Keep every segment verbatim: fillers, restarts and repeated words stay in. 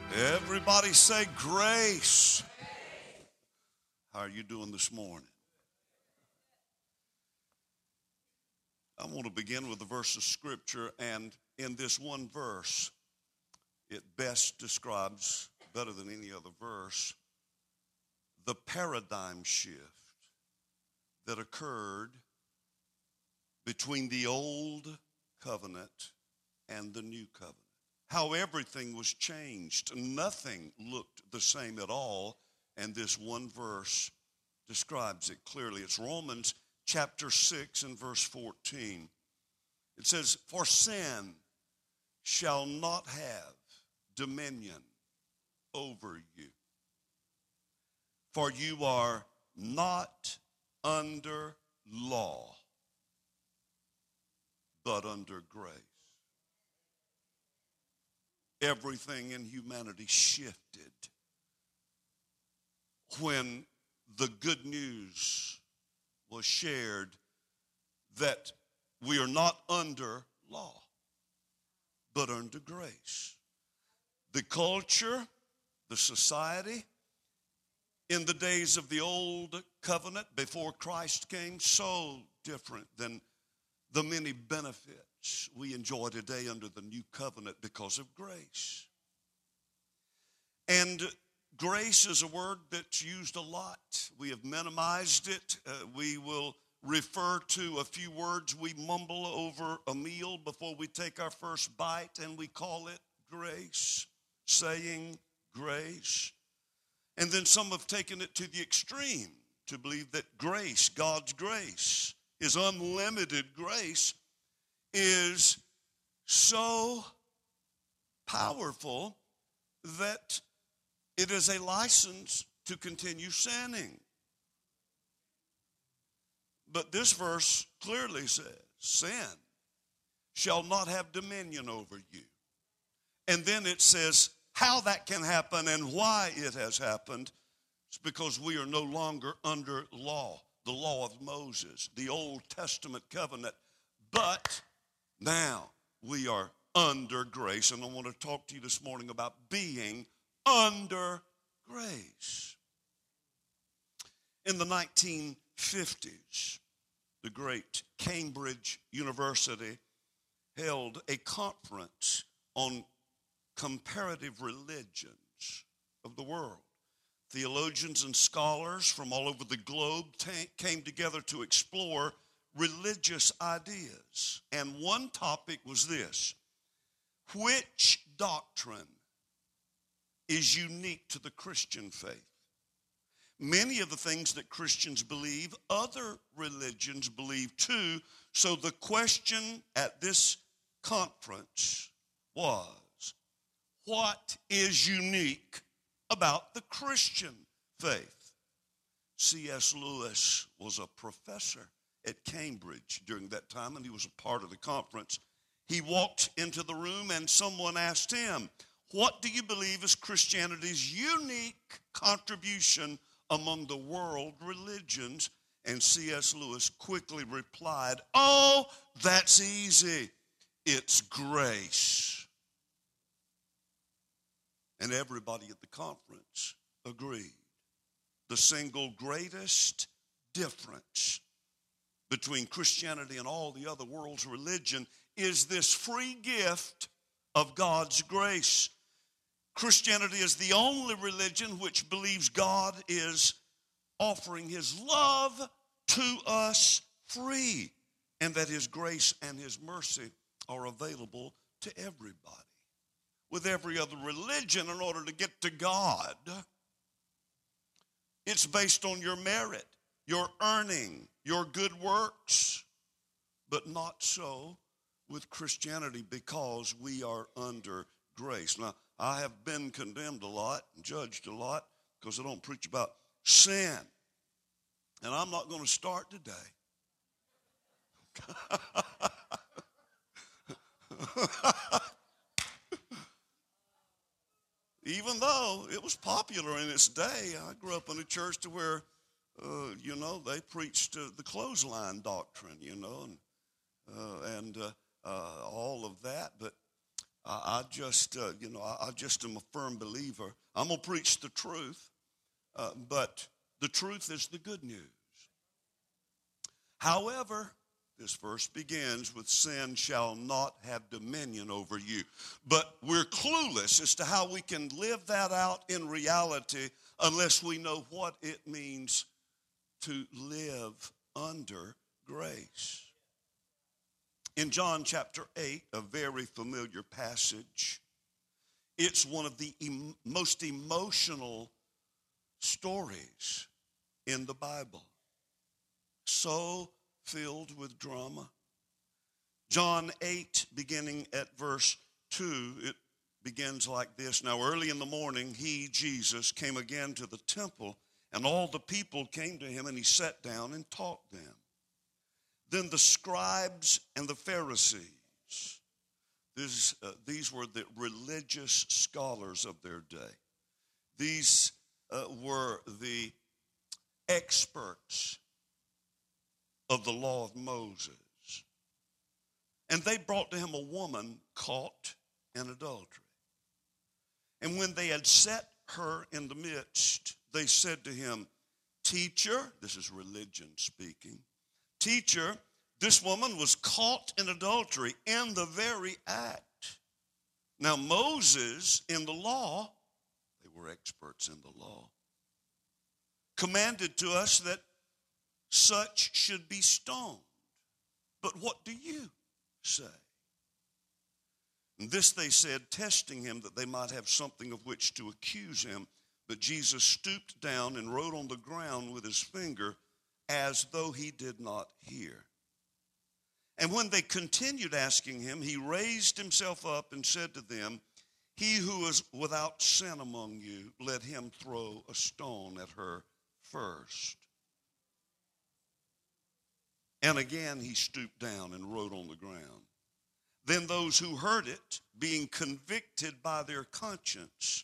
Everybody say grace. How are you doing this morning? I want to begin with a verse of scripture, and in this one verse, it best describes, better than any other verse, the paradigm shift that occurred between the old covenant and the new covenant. How everything was changed. Nothing looked the same at all, and this one verse describes it clearly. It's Romans chapter six and verse fourteen. It says, "For sin shall not have dominion over you, for you are not under law, but under grace." Everything in humanity shifted when the good news was shared that we are not under law, but under grace. The culture, the society, in the days of the old covenant before Christ came, so different than the many benefits we enjoy today under the new covenant because of grace. And grace is a word that's used a lot. We have minimized it. Uh, we will refer to a few words we mumble over a meal before we take our first bite, and we call it grace, saying grace. And then some have taken it to the extreme to believe that grace, God's grace, His unlimited grace, is so powerful that it is a license to continue sinning. But this verse clearly says, sin shall not have dominion over you. And then it says how that can happen and why it has happened. It's because we are no longer under law, the law of Moses, the Old Testament covenant. But now we are under grace, and I want to talk to you this morning about being under grace. In the nineteen fifties, the great Cambridge University held a conference on comparative religions of the world. Theologians and scholars from all over the globe t- came together to explore religious ideas. And one topic was this: which doctrine is unique to the Christian faith? Many of the things that Christians believe, other religions believe too. So the question at this conference was, what is unique about the Christian faith? C S Lewis was a professor at Cambridge during that time, and he was a part of the conference. He walked into the room, and someone asked him, "What do you believe is Christianity's unique contribution among the world religions?" And C S Lewis quickly replied, "Oh, that's easy. It's grace." And everybody at the conference agreed. The single greatest difference between Christianity and all the other world's religion is this free gift of God's grace. Christianity is the only religion which believes God is offering His love to us free, and that His grace and His mercy are available to everybody. With every other religion, in order to get to God, it's based on your merit, your earning, your good works, but not so with Christianity, because we are under grace. Now, I have been condemned a lot and judged a lot because I don't preach about sin. And I'm not going to start today. Even though it was popular in its day, I grew up in a church to where, uh, you know, they preached uh, the clothesline doctrine, you know, and uh, and uh, uh, all of that. But I, I just, uh, you know, I, I just am a firm believer. I'm going to preach the truth, uh, but the truth is the good news. However, this verse begins with sin shall not have dominion over you. But we're clueless as to how we can live that out in reality unless we know what it means to live under grace. In John chapter eight, a very familiar passage, it's one of the em- most emotional stories in the Bible. So filled with drama. John eight, beginning at verse two, it begins like this. Now early in the morning, he, Jesus, came again to the temple, and all the people came to him, and he sat down and taught them. Then the scribes and the Pharisees, this, uh, these were the religious scholars of their day. These uh, were the experts of the law of Moses. And they brought to him a woman caught in adultery. And when they had set her in the midst, they said to him, Teacher, this is religion speaking, Teacher, this woman was caught in adultery in the very act. Now Moses in the law, they were experts in the law, commanded to us that such should be stoned. But what do you say? And this they said, testing him that they might have something of which to accuse him. But Jesus stooped down and wrote on the ground with his finger as though he did not hear. And when they continued asking him, he raised himself up and said to them, He who is without sin among you, let him throw a stone at her first. And again he stooped down and wrote on the ground. Then those who heard it, being convicted by their conscience,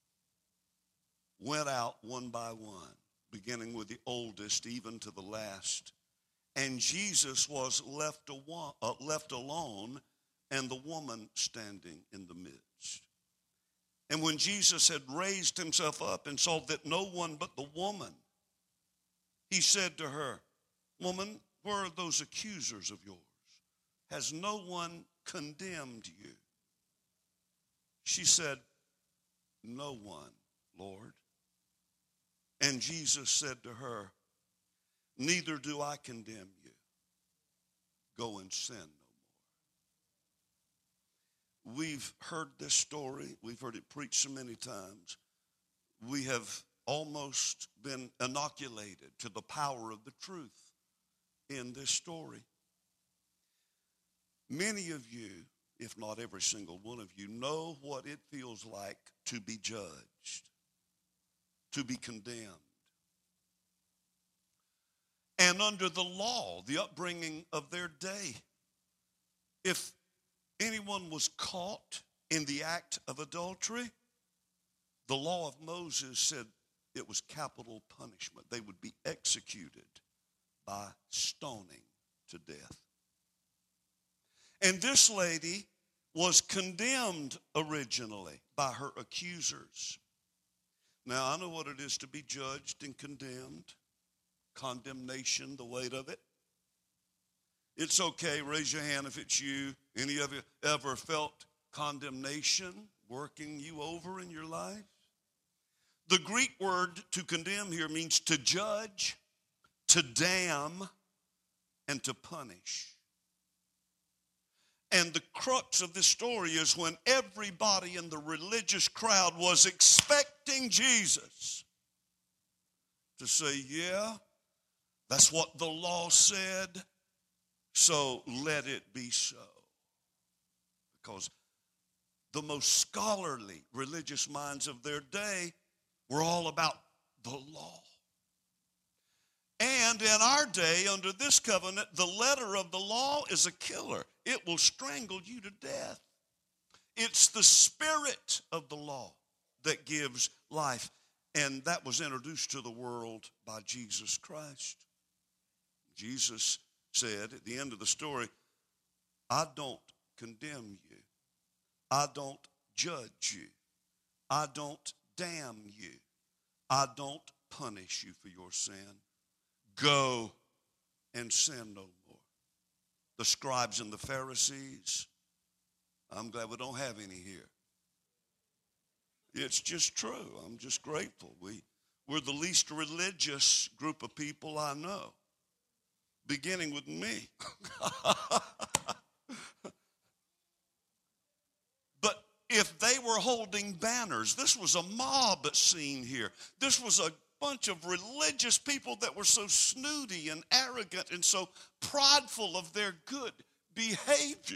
went out one by one, beginning with the oldest even to the last. And Jesus was left, a, uh, left alone, and the woman standing in the midst. And when Jesus had raised himself up and saw that no one but the woman, he said to her, Woman, where are those accusers of yours? Has no one condemned you? She said, No one, Lord. And Jesus said to her, Neither do I condemn you. Go and sin no more. We've heard this story. We've heard it preached so many times. We have almost been inoculated to the power of the truth in this story. Many of you, if not every single one of you, know what it feels like to be judged, to be condemned. And under the law, the upbringing of their day, if anyone was caught in the act of adultery, the law of Moses said it was capital punishment. They would be executed by stoning to death. And this lady was condemned originally by her accusers. Now, I know what it is to be judged and condemned. Condemnation, the weight of it. It's okay, raise your hand if it's you. Any of you ever felt condemnation working you over in your life? The Greek word to condemn here means to judge, to damn, and to punish. And the crux of this story is when everybody in the religious crowd was expecting Jesus to say, yeah, that's what the law said, so let it be so. Because the most scholarly religious minds of their day were all about the law. And in our day, under this covenant, the letter of the law is a killer. It will strangle you to death. It's the spirit of the law that gives life. And that was introduced to the world by Jesus Christ. Jesus said at the end of the story, I don't condemn you. I don't judge you. I don't damn you. I don't punish you for your sin. Go and sin no more. The scribes and the Pharisees, I'm glad we don't have any here. It's just true. I'm just grateful. We, we're the least religious group of people I know, beginning with me. But if they were holding banners, this was a mob scene here. This was a bunch of religious people that were so snooty and arrogant and so prideful of their good behavior.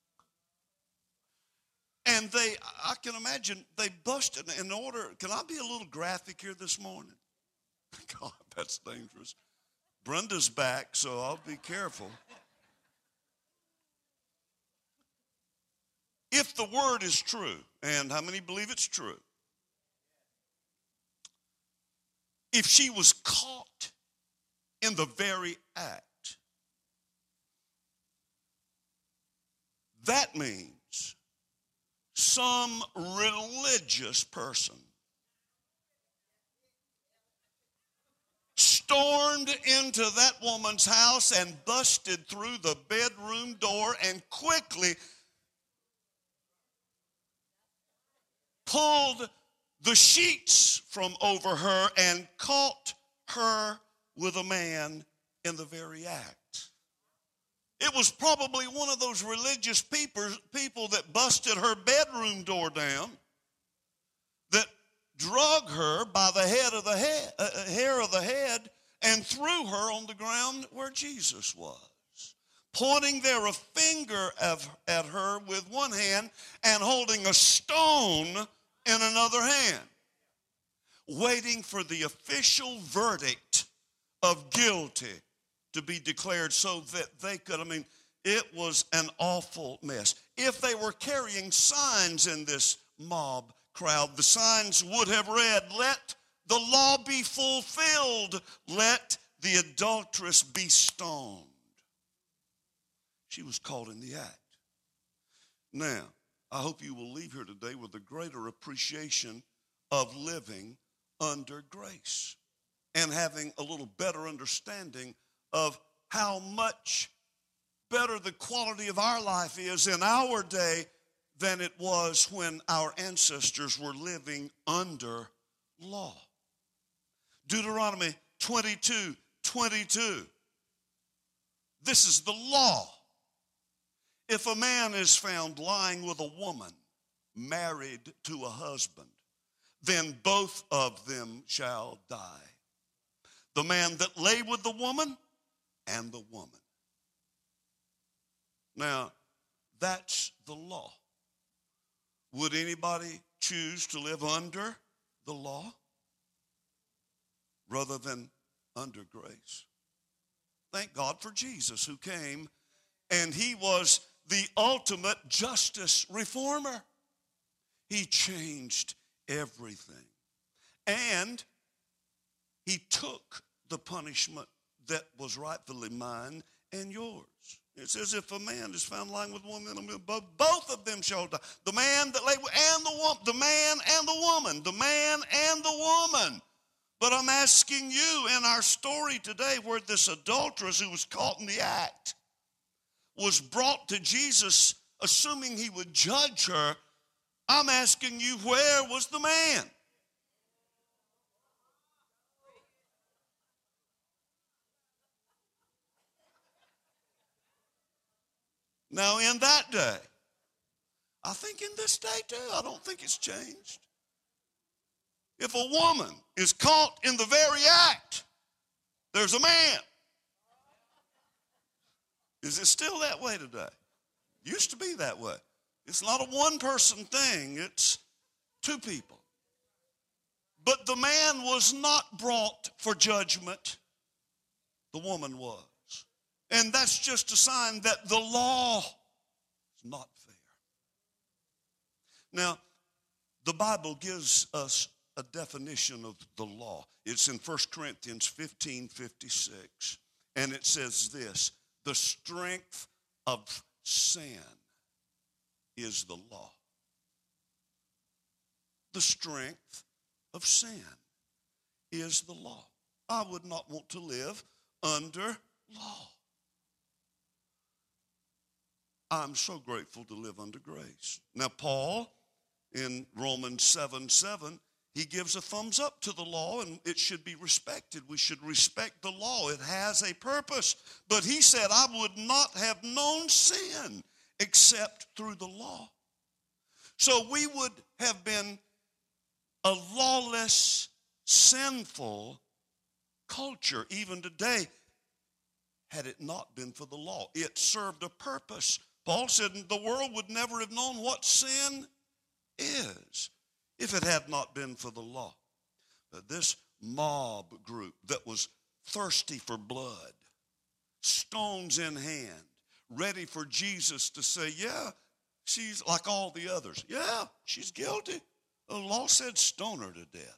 And they, I can imagine, they busted in order. Can I be a little graphic here this morning? God, that's dangerous. Brenda's back, so I'll be careful. If the word is true, and how many believe it's true? If she was caught in the very act, that means some religious person stormed into that woman's house and busted through the bedroom door and quickly pulled the sheets from over her and caught her with a man in the very act. It was probably one of those religious people, people that busted her bedroom door down, that drug her by the head of the head, uh, hair of the head and threw her on the ground where Jesus was, pointing there a finger of, at her with one hand and holding a stone in another hand, waiting for the official verdict of guilty to be declared so that they could, I mean, it was an awful mess. If they were carrying signs in this mob crowd, the signs would have read, "Let the law be fulfilled. Let the adulteress be stoned." She was caught in the act. Now, I hope you will leave here today with a greater appreciation of living under grace and having a little better understanding of how much better the quality of our life is in our day than it was when our ancestors were living under law. Deuteronomy twenty-two twenty-two. This is the law. If a man is found lying with a woman married to a husband, then both of them shall die. The man that lay with the woman and the woman. Now, that's the law. Would anybody choose to live under the law rather than under grace? Thank God for Jesus, who came and he was the ultimate justice reformer. He changed everything. And he took the punishment that was rightfully mine and yours. It says, if a man is found lying with a woman, both of them shall die. The man that lay with, and the woman, the man and the woman, the man and the woman. But I'm asking you, in our story today, where this adulteress who was caught in the act was brought to Jesus, assuming he would judge her, I'm asking you, where was the man? Now, in that day, I think in this day too, I don't think it's changed. If a woman is caught in the very act, there's a man. Is it still that way today? Used to be that way. It's not a one-person thing. It's two people. But the man was not brought for judgment. The woman was. And that's just a sign that the law is not fair. Now, the Bible gives us a definition of the law. It's in First Corinthians fifteen fifty-six. And it says this: the strength of sin is the law. the strength of sin is the law. I would not want to live under law. I'm so grateful to live under grace. Now, Paul, in Romans seven seven, he gives a thumbs up to the law, and it should be respected. We should respect the law. It has a purpose. But he said, I would not have known sin except through the law. So we would have been a lawless, sinful culture even today had it not been for the law. It served a purpose. Paul said the world would never have known what sin is if it had not been for the law. But this mob group that was thirsty for blood, stones in hand, ready for Jesus to say, yeah, she's like all the others. Yeah, she's guilty. The law said stone her to death.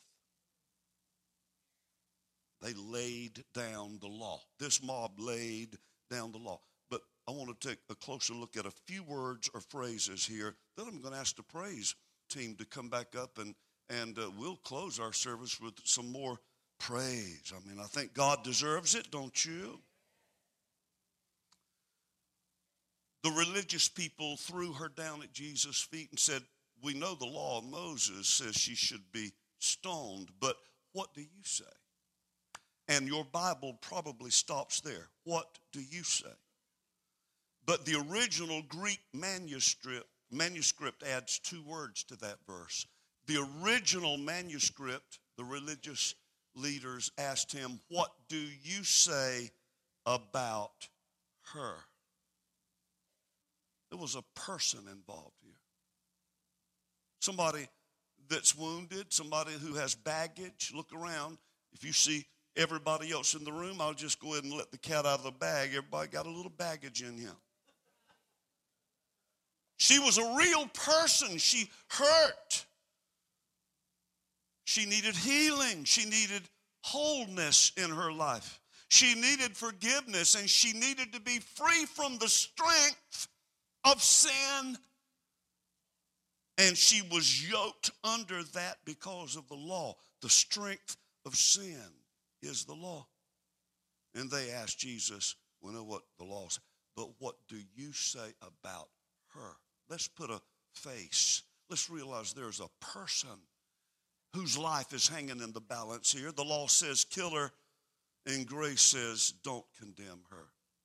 They laid down the law. This mob laid down the law. But I want to take a closer look at a few words or phrases here. Then I'm going to ask the praise team to come back up, and, and uh, we'll close our service with some more praise. I mean, I think God deserves it, don't you? The religious people threw her down at Jesus' feet and said, we know the law of Moses says she should be stoned, but what do you say? And your Bible probably stops there. What do you say? But the original Greek manuscript, manuscript adds two words to that verse. The original manuscript, the religious leaders asked him, what do you say about her? There was a person involved here. Somebody that's wounded, somebody who has baggage. Look around. If you see everybody else in the room, I'll just go ahead and let the cat out of the bag. Everybody got a little baggage in him. She was a real person. She hurt. She needed healing. She needed wholeness in her life. She needed forgiveness, and she needed to be free from the strength of sin. And she was yoked under that because of the law. The strength of sin is the law. And they asked Jesus, we know what the law says, but what do you say about her? Let's put a face. Let's realize there's a person whose life is hanging in the balance here. The law says kill her, and grace says don't condemn her.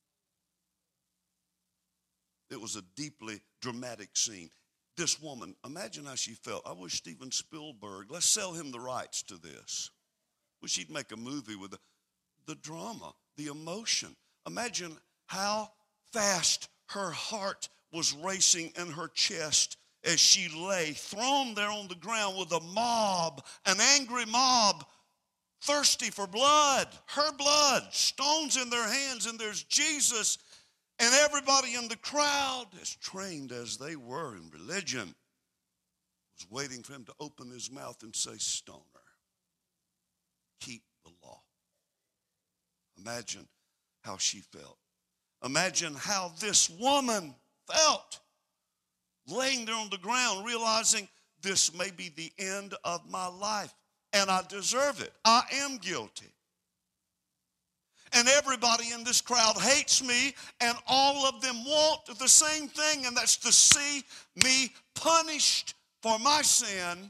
It was a deeply dramatic scene. This woman, imagine how she felt. I wish Steven Spielberg, let's sell him the rights to this. Wish he'd make a movie with the, the drama, the emotion. Imagine how fast her heart was racing in her chest as she lay thrown there on the ground with a mob, an angry mob, thirsty for blood, her blood, stones in their hands, and there's Jesus. And everybody in the crowd, as trained as they were in religion, was waiting for him to open his mouth and say, stone her. Keep the law. Imagine how she felt. Imagine how this woman felt, laying there on the ground, realizing this may be the end of my life, and I deserve it. I am guilty. And everybody in this crowd hates me, and all of them want the same thing, and that's to see me punished for my sin.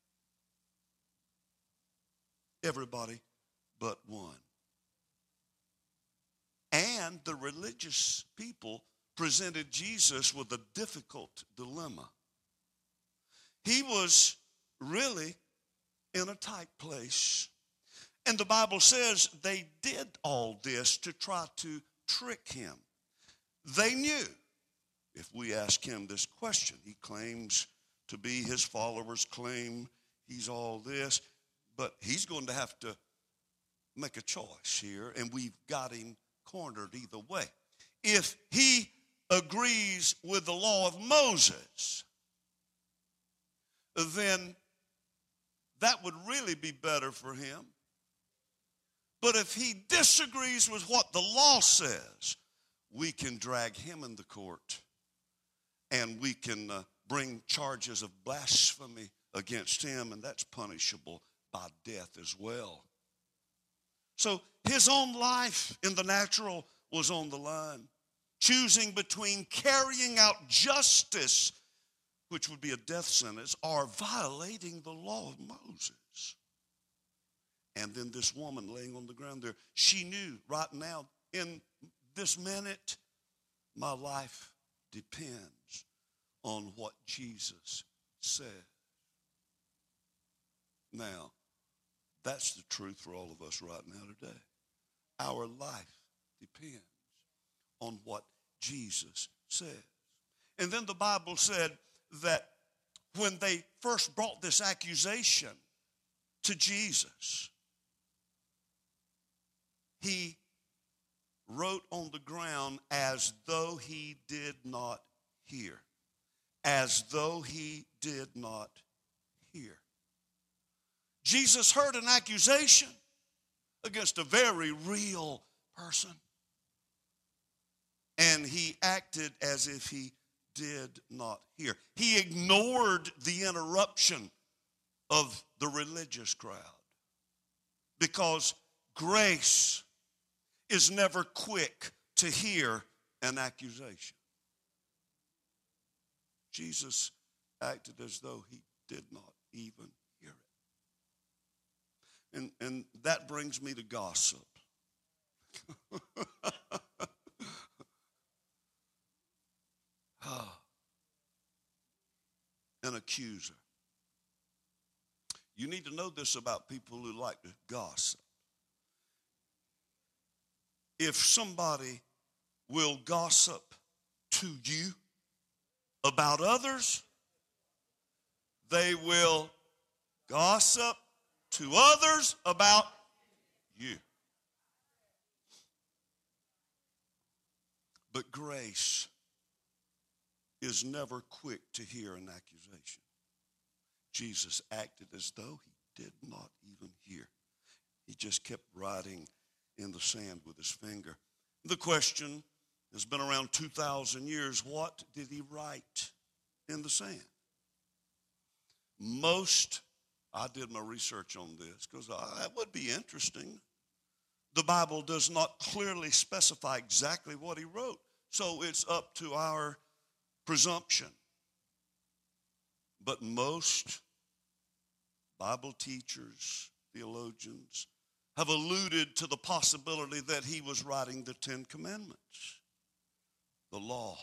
Everybody but one. And the religious people presented Jesus with a difficult dilemma. He was really in a tight place. And the Bible says they did all this to try to trick him. They knew if we ask him this question, he claims to be, his followers claim he's all this, but he's going to have to make a choice here, and we've got him cornered either way. If he agrees with the law of Moses, then that would really be better for him. But if he disagrees with what the law says, we can drag him in the court, and we can uh, bring charges of blasphemy against him, and that's punishable by death as well. So his own life in the natural was on the line, choosing between carrying out justice, which would be a death sentence, or violating the law of Moses. And then this woman laying on the ground there, she knew right now, in this minute, my life depends on what Jesus said. Now, that's the truth for all of us right now today. Our life depends on what Jesus says. And then the Bible said that when they first brought this accusation to Jesus, he wrote on the ground as though he did not hear. As though he did not hear. Jesus heard an accusation against a very real person, and he acted as if he did not hear. He ignored the interruption of the religious crowd, because grace is never quick to hear an accusation. Jesus acted as though he did not even hear it. And, and that brings me to gossip. An accuser. You need to know this about people who like to gossip. If somebody will gossip to you about others, they will gossip to others about you. But grace is never quick to hear an accusation. Jesus acted as though he did not even hear. He just kept writing in the sand with his finger. The question has been around two thousand years. What did he write in the sand? Most, I did my research on this because that would be interesting. The Bible does not clearly specify exactly what he wrote, so it's up to our presumption. But most Bible teachers, theologians, have alluded to the possibility that he was writing the Ten Commandments, the law.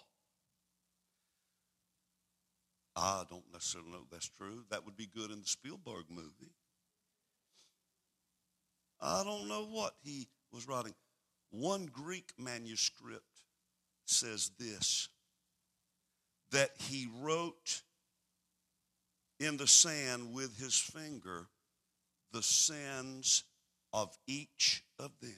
I don't necessarily know if that's true. That would be good in the Spielberg movie. I don't know what he was writing. One Greek manuscript says this, that he wrote in the sand with his finger the sins of each of them.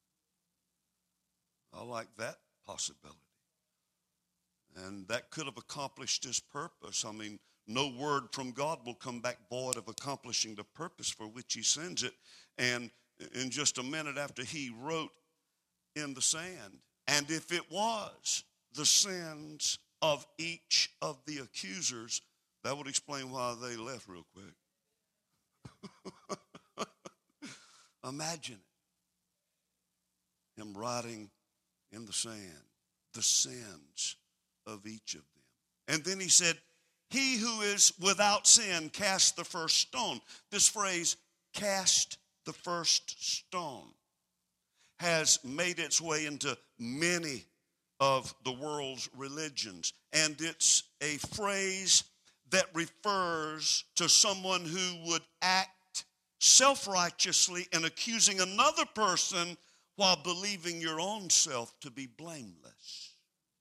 I like that possibility. And that could have accomplished his purpose. I mean, no word from God will come back void of accomplishing the purpose for which he sends it. And in just a minute after he wrote in the sand, and if it was the sins of each of the accusers, that would explain why they left real quick. Imagine it. Him writing in the sand the sins of each of them. And then he said, he who is without sin cast the first stone. This phrase, cast the first stone, has made its way into many of the world's religions. And it's a phrase that refers to someone who would act self-righteously and accusing another person while believing your own self to be blameless.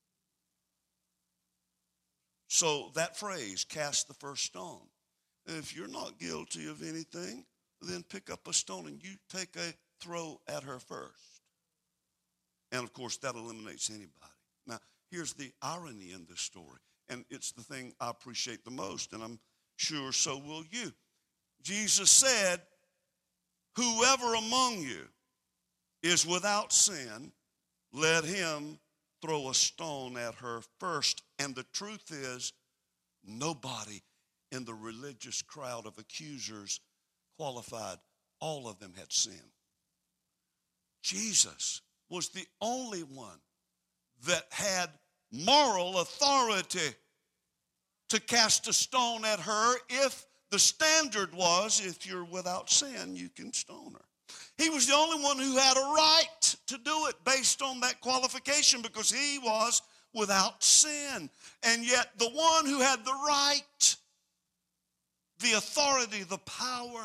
So that phrase, cast the first stone. If you're not guilty of anything, then pick up a stone and you take a throw at her first. And of course, that eliminates anybody. Now, here's the irony in this story, and it's the thing I appreciate the most, and I'm sure so will you. Jesus said, whoever among you is without sin, let him throw a stone at her first. And the truth is, nobody in the religious crowd of accusers qualified. All of them had sinned. Jesus was the only one that had moral authority to cast a stone at her if the standard was, if you're without sin, you can stone her. He was the only one who had a right to do it based on that qualification because he was without sin. And yet the one who had the right, the authority, the power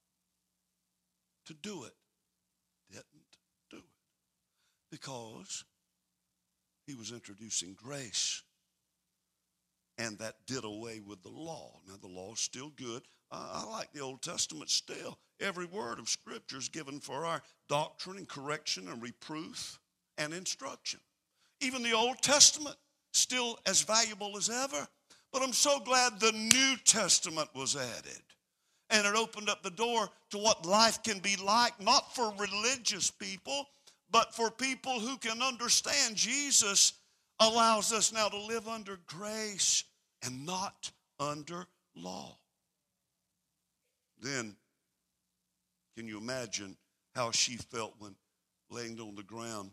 to do it, didn't do it because he was introducing grace. And that did away with the law. Now, the law is still good. Uh, I like the Old Testament still. Every word of Scripture is given for our doctrine and correction and reproof and instruction. Even the Old Testament, still as valuable as ever. But I'm so glad the New Testament was added. And it opened up the door to what life can be like, not for religious people, but for people who can understand Jesus allows us now to live under grace and not under law. Then, can you imagine how she felt when laying on the ground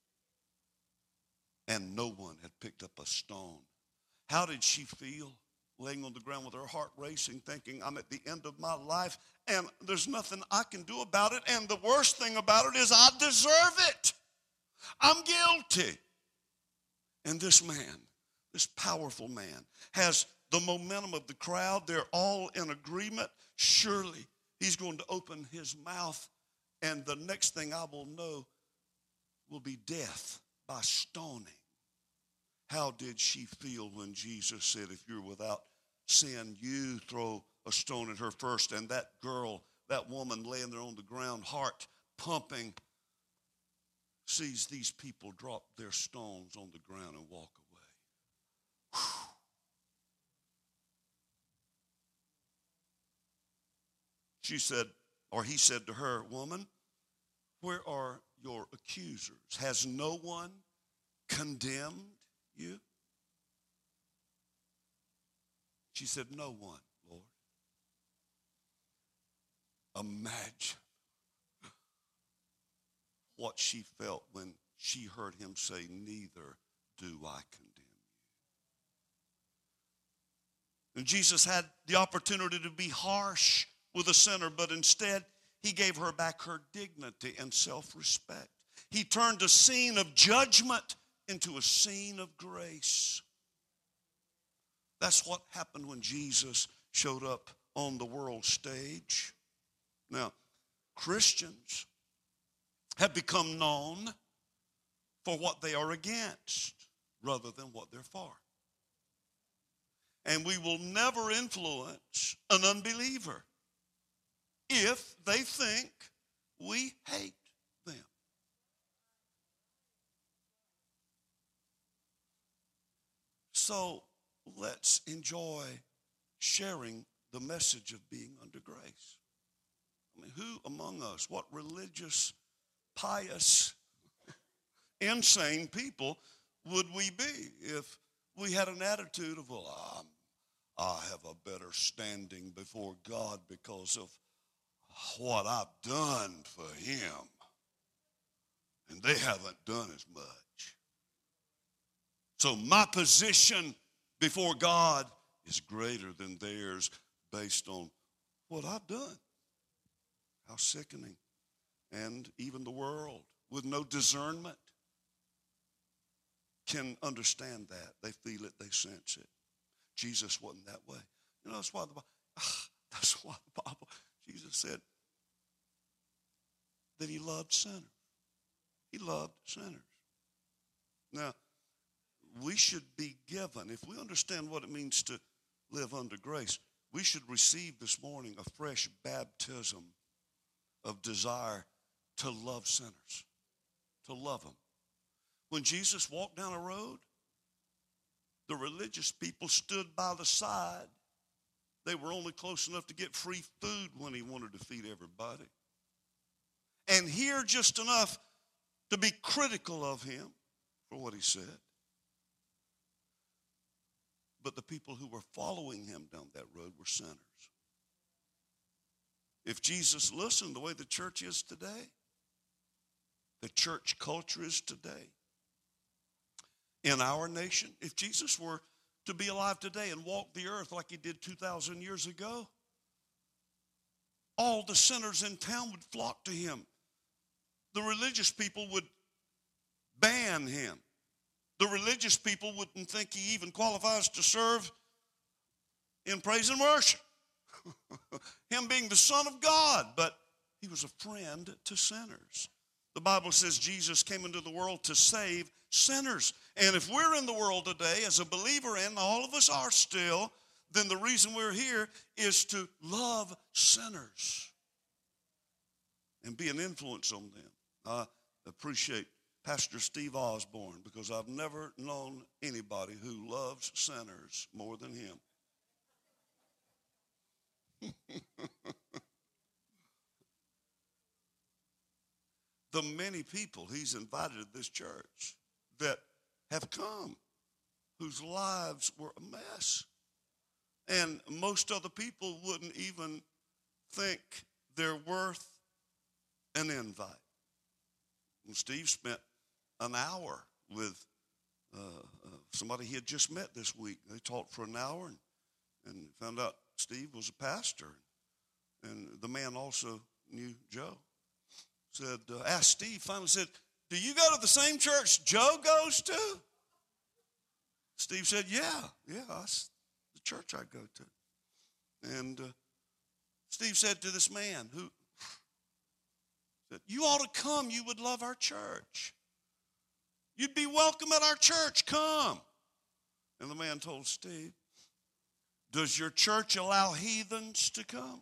and no one had picked up a stone? How did she feel laying on the ground with her heart racing, thinking, I'm at the end of my life and there's nothing I can do about it, and the worst thing about it is I deserve it. I'm guilty. And this man, this powerful man, has the momentum of the crowd. They're all in agreement. Surely he's going to open his mouth, and the next thing I will know will be death by stoning. How did she feel when Jesus said, if you're without sin, you throw a stone at her first? And that girl, that woman laying there on the ground, heart pumping, sees these people drop their stones on the ground and walk away. Whew. She said, or he said to her, woman, where are your accusers? Has no one condemned you? She said, no one, Lord. Imagine what she felt when she heard him say, neither do I condemn you. And Jesus had the opportunity to be harsh with a sinner, but instead he gave her back her dignity and self-respect. He turned a scene of judgment into a scene of grace. That's what happened when Jesus showed up on the world stage. Now, Christians have become known for what they are against rather than what they're for. And we will never influence an unbeliever if they think we hate them. So let's enjoy sharing the message of being under grace. I mean, who among us, what religious, pious, insane people would we be if we had an attitude of, well, I'm, I have a better standing before God because of what I've done for him, and they haven't done as much. So my position before God is greater than theirs based on what I've done. How sickening. And even the world with no discernment can understand that. They feel it, they sense it. Jesus wasn't that way. You know, that's why the Bible, that's why the Bible, Jesus said that he loved sinners. He loved sinners. Now, we should be given, if we understand what it means to live under grace, we should receive this morning a fresh baptism of desire to love sinners, to love them. When Jesus walked down a road, the religious people stood by the side. They were only close enough to get free food when he wanted to feed everybody. And hear just enough to be critical of him for what he said. but the people who were following him down that road were sinners. If Jesus listened the way the church is today, the church culture is today, in our nation, if Jesus were to be alive today and walk the earth like he did two thousand years ago, all the sinners in town would flock to him. The religious people would ban him. The religious people wouldn't think he even qualifies to serve in praise and worship. Him being the Son of God, but he was a friend to sinners. The Bible says Jesus came into the world to save sinners. And if we're in the world today as a believer, and all of us are still, then the reason we're here is to love sinners and be an influence on them. I appreciate Pastor Steve Osborne because I've never known anybody who loves sinners more than him. The many people he's invited to this church that have come, whose lives were a mess. And most other people wouldn't even think they're worth an invite. And Steve spent an hour with uh, uh, somebody he had just met this week. They talked for an hour and, and found out Steve was a pastor. And the man also knew Joe. Said, uh, asked Steve, finally said, do you go to the same church Joe goes to? Steve said, yeah, yeah, that's the church I go to. And uh, Steve said to this man who said, you ought to come, you would love our church. You'd be welcome at our church, come. And the man told Steve, does your church allow heathens to come?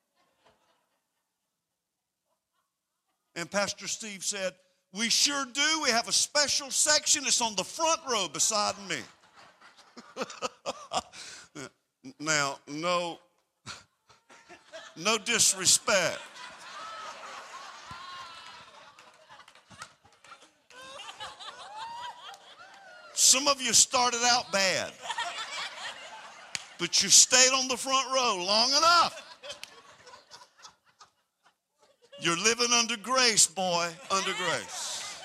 And Pastor Steve said, we sure do. We have a special section. It's on the front row beside me. Now, no, no disrespect. Some of you started out bad, but you stayed on the front row long enough. You're living under grace, boy, under grace.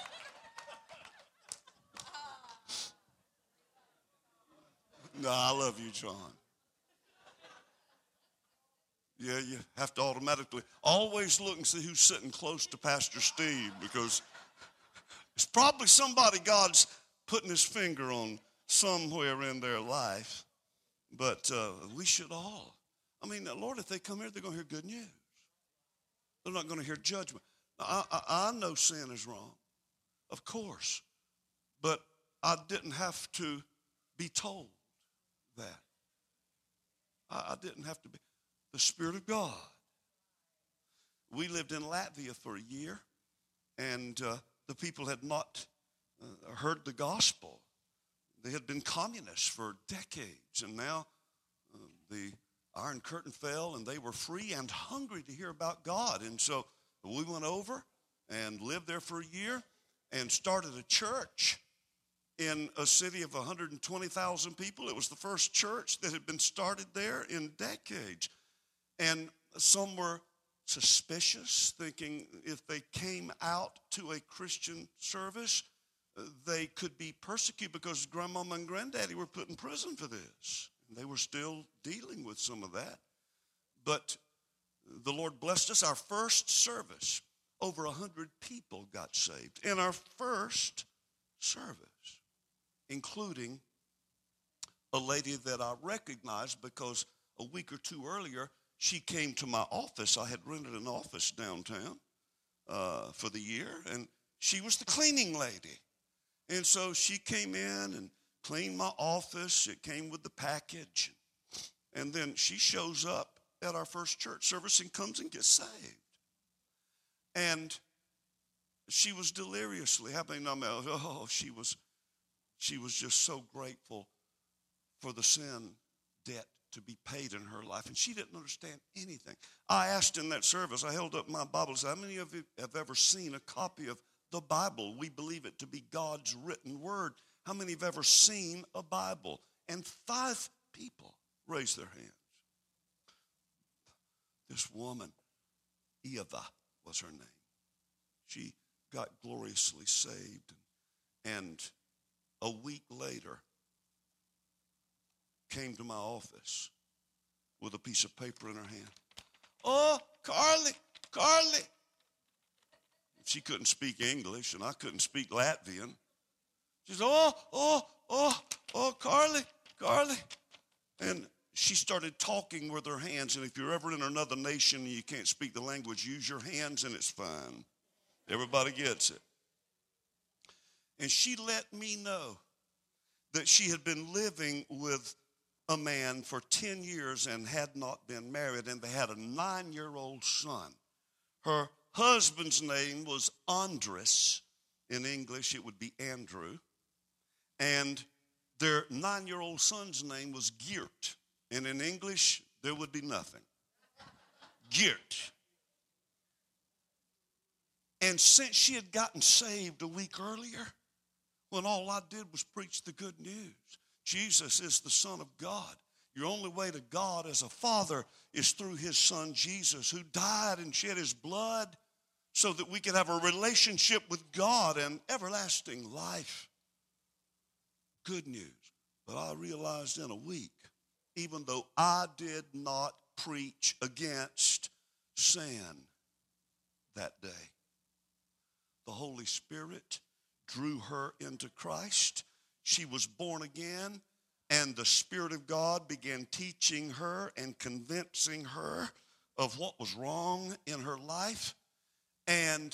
No, I love you, John. Yeah, you have to automatically always look and see who's sitting close to Pastor Steve, because it's probably somebody God's putting his finger on somewhere in their life. But uh, we should all. I mean, Lord, if they come here, they're going to hear good news. They're not going to hear judgment. I, I, I know sin is wrong, of course, but I didn't have to be told that. I, I didn't have to be. The Spirit of God. We lived in Latvia for a year, and uh, the people had not uh, heard the gospel. They had been communists for decades, and now uh, the Iron Curtain fell, and they were free and hungry to hear about God. And so we went over and lived there for a year and started a church in a city of one hundred twenty thousand people. It was the first church that had been started there in decades. And some were suspicious, thinking if they came out to a Christian service, they could be persecuted because grandmama and granddaddy were put in prison for this. They were still dealing with some of that. But the Lord blessed us. Our first service, over one hundred people got saved. In our first service, including a lady that I recognized because a week or two earlier, she came to my office. I had rented an office downtown uh, for the year, and she was the cleaning lady. And so she came in and cleaned my office. It came with the package. And then she shows up at our first church service and comes and gets saved. And she was deliriously happy. I mean, oh, she was, she was just so grateful for the sin debt to be paid in her life. And she didn't understand anything. I asked in that service, I held up my Bible and said, how many of you have ever seen a copy of the Bible? We believe it to be God's written word. How many have ever seen a Bible? and five people raised their hands. This woman, Eva was her name. She got gloriously saved. And a week later, came to my office with a piece of paper in her hand. Oh, Carly, Carly. She couldn't speak English, and I couldn't speak Latvian. She said, oh, oh, oh, oh, Carly, Carly. And she started talking with her hands, and if you're ever in another nation and you can't speak the language, use your hands, and it's fine. Everybody gets it. And she let me know that she had been living with a man for ten years and had not been married, and they had a nine-year-old son. Her husband's name was Andres. In English, it would be Andrew. And their nine-year-old son's name was Geert. And in English, there would be nothing. Geert. And since she had gotten saved a week earlier, when all I did was preach the good news, Jesus is the Son of God. Your only way to God as a father is through his son Jesus, who died and shed his blood so that we could have a relationship with God and everlasting life. Good news. But I realized in a week, even though I did not preach against sin that day, the Holy Spirit drew her into Christ. She was born again, and the Spirit of God began teaching her and convincing her of what was wrong in her life. And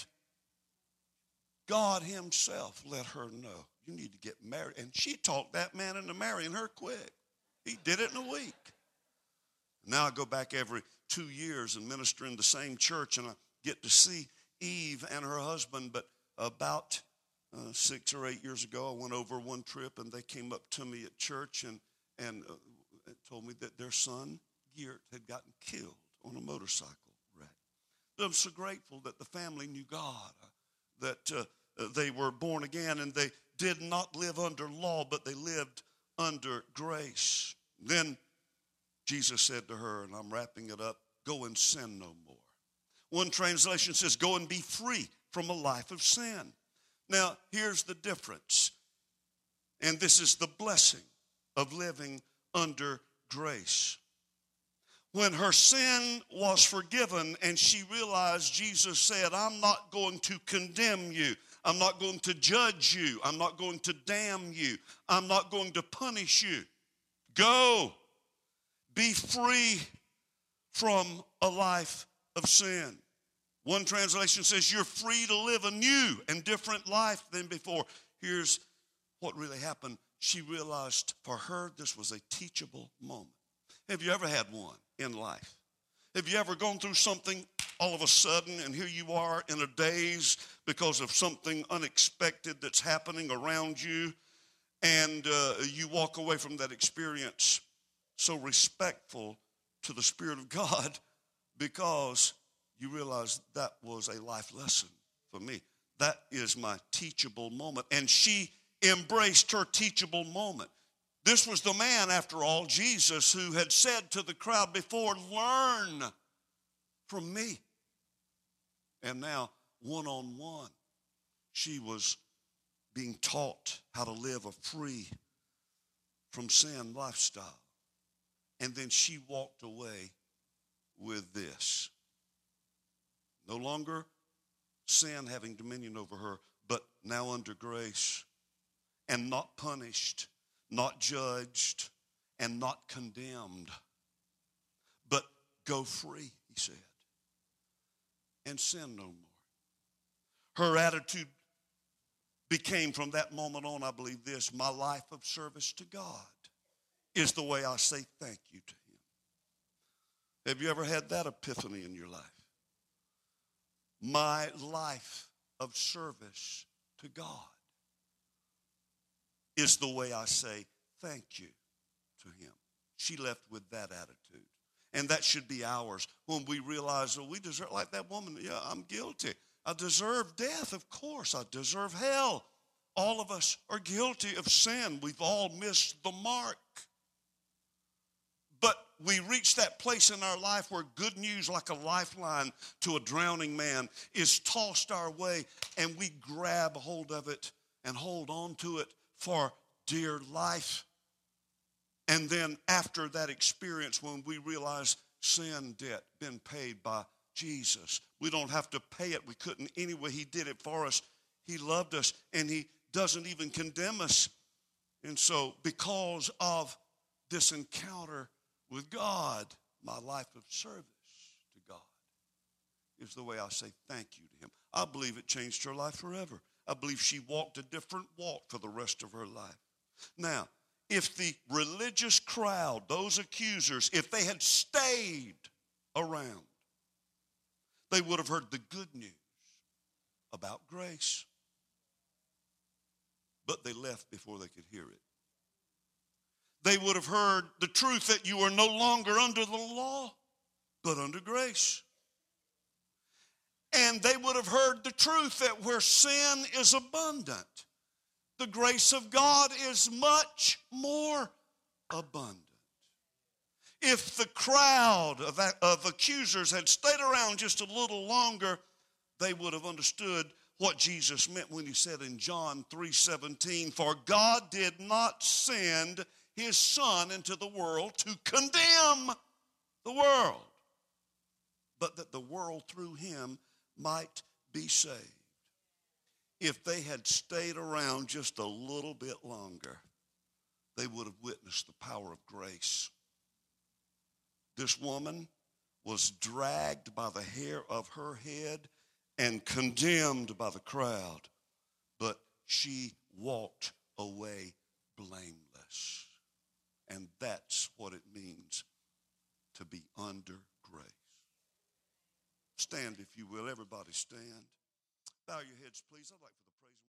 God himself let her know, you need to get married. And she talked that man into marrying her quick. He did it in a week. Now I go back every two years and minister in the same church, and I get to see Eve and her husband. But about uh, six or eight years ago, I went over one trip, and they came up to me at church and, and uh, told me that their son, Geert, had gotten killed on a motorcycle wreck. I'm so grateful that the family knew God, uh, that uh, they were born again, and they did not live under law, but they lived under grace. Then Jesus said to her, and I'm wrapping it up, go and sin no more. One translation says, go and be free from a life of sin. Now, here's the difference. And this is the blessing of living under grace. When her sin was forgiven and she realized, Jesus said, I'm not going to condemn you. I'm not going to judge you. I'm not going to damn you. I'm not going to punish you. Go. Be free from a life of sin. One translation says you're free to live a new and different life than before. Here's what really happened. She realized for her this was a teachable moment. Have you ever had one in life? Have you ever gone through something all of a sudden and here you are in a daze because of something unexpected that's happening around you, and uh, you walk away from that experience so respectful to the Spirit of God because you realize that was a life lesson for me. That is my teachable moment. And she embraced her teachable moment. This was the man, after all, Jesus, who had said to the crowd before, learn from me. And now, one-on-one, she was being taught how to live a free from sin lifestyle. And then she walked away with this. No longer sin having dominion over her, but now under grace and not punished, not judged, and not condemned. But go free, he said, and sin no more. Her attitude became from that moment on, I believe this, my life of service to God is the way I say thank you to him. Have you ever had that epiphany in your life? My life of service to God is the way I say thank you to him. She left with that attitude. And that should be ours when we realize, well, we deserve, like that woman, yeah, I'm guilty. I deserve death, of course. I deserve hell. all of us are guilty of sin. We've all missed the mark. But we reach that place in our life where good news, like a lifeline to a drowning man, is tossed our way, and we grab hold of it and hold on to it for dear life. And then after that experience, when we realize sin debt been paid by Jesus, we don't have to pay it. We couldn't anyway. He did it for us. He loved us, and he doesn't even condemn us. And so because of this encounter with God, my life of service to God is the way I say thank you to him. I believe it changed her life forever. I believe she walked a different walk for the rest of her life. Now, if the religious crowd, those accusers, if they had stayed around, they would have heard the good news about grace. But they left before they could hear it. They would have heard the truth that you are no longer under the law, but under grace. And they would have heard the truth that where sin is abundant, the grace of God is much more abundant. If the crowd of, of accusers had stayed around just a little longer, they would have understood what Jesus meant when he said in John three seventeen, for God did not send his Son into the world to condemn the world, but that the world through him might be saved. If they had stayed around just a little bit longer, they would have witnessed the power of grace. This woman was dragged by the hair of her head and condemned by the crowd, but she walked away blameless. And that's what it means to be under grace. Stand, if you will. Everybody stand. Bow your heads, please. I'd like for